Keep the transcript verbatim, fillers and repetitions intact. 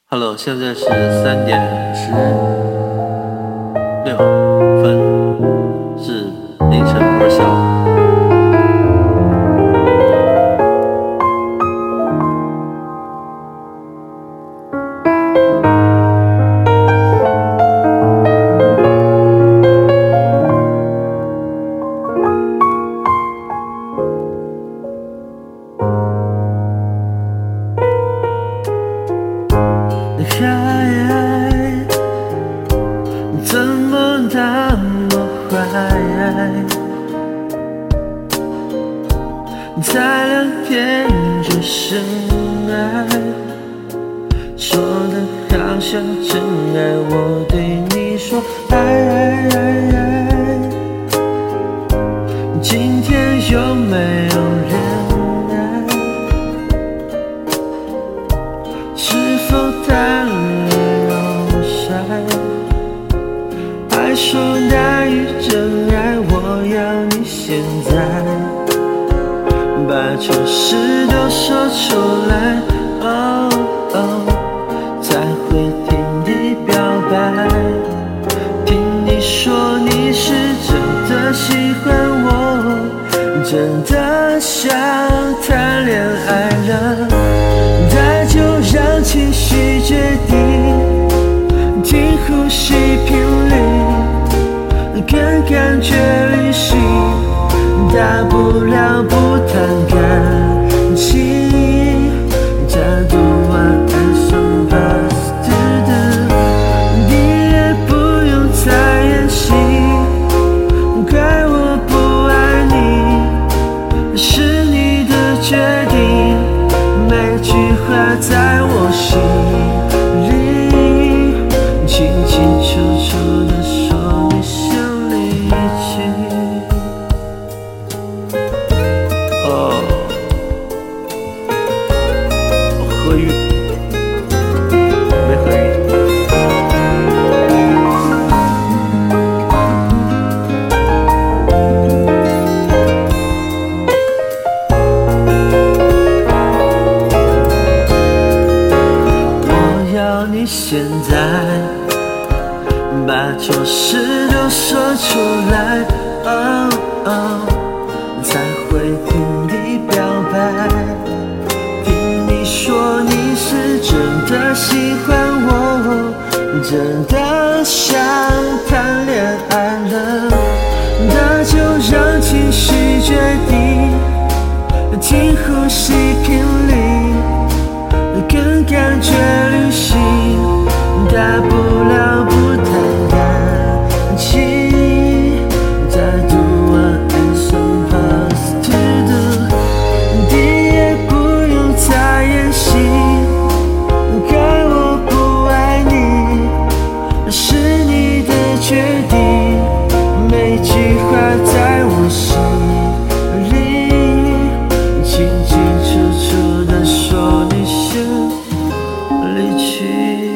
Hello， 现在是三点十六分，是凌晨，不是下午。爱怎么那么坏，才两遍就深爱，说的好像真爱。我对你说爱爱爱爱，今天有没有恋爱？是否谈了又晒？爱说难于真爱，我要你现在把丑事都说出来，哦哦，才会听你表白，听你说你是真的喜欢我，真的想谈恋爱了，那就让情绪决定，听呼吸频率，跟感觉旅行，大不了不谈感情，假读晚安送 pass to the， 你也不用再演戏，怪我不爱你，是你的决定，每句话在我心里，清清楚楚地说你想离去。哦，合语没合语。我要你现在把丑事都说出来，哦哦，才会听你表白，听你说你是真的喜欢我，真的想谈恋爱了，那就让情绪决定，听呼吸频率，跟感觉旅行，大不了不谈感情，再读晚安送 pass to the， 你也不用再演戏，怪我不爱你，是你的决定，每句话在我心里，清清楚楚地说你想离去。